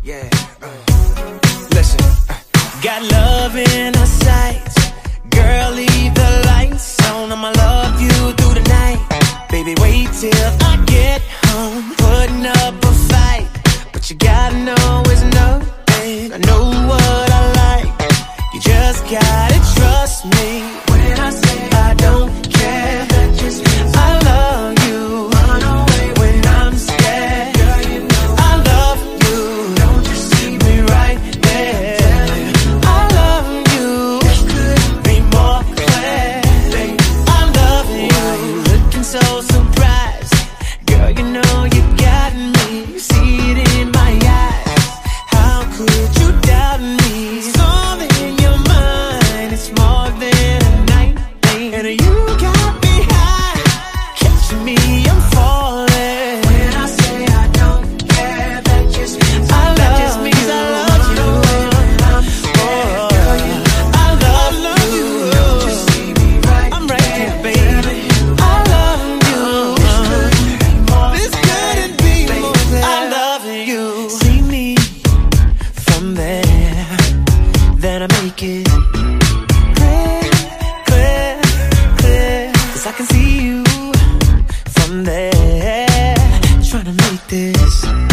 Yeah. Listen. Got love in our sights. Girl, leave the lights on. I'ma love you through the night. Baby, wait till I get home. Putting up a fight, but you gotta know it's nothing. I know what I like. You just gotta trust me when I say I don't care. That just means I love you. Run away when I'm scared. Girl, you know I love you. Don't you see me right there? I love you. Couldn't be more clear. I love you. Why you looking so surprised? Girl, you know you got me. You see it in my eyes. How could you doubt me? It's all in your mind. It's more than a night thing. And you got me high, catching me, I'm falling. When I say I don't care, that just means I love you. Girl, I love you. Don't you see me right? I'm right here, baby. I love you. This couldn't be more. I love you. See me from there, then I make it clear, clear, clear. 'Cause I can see you from there, trying to make this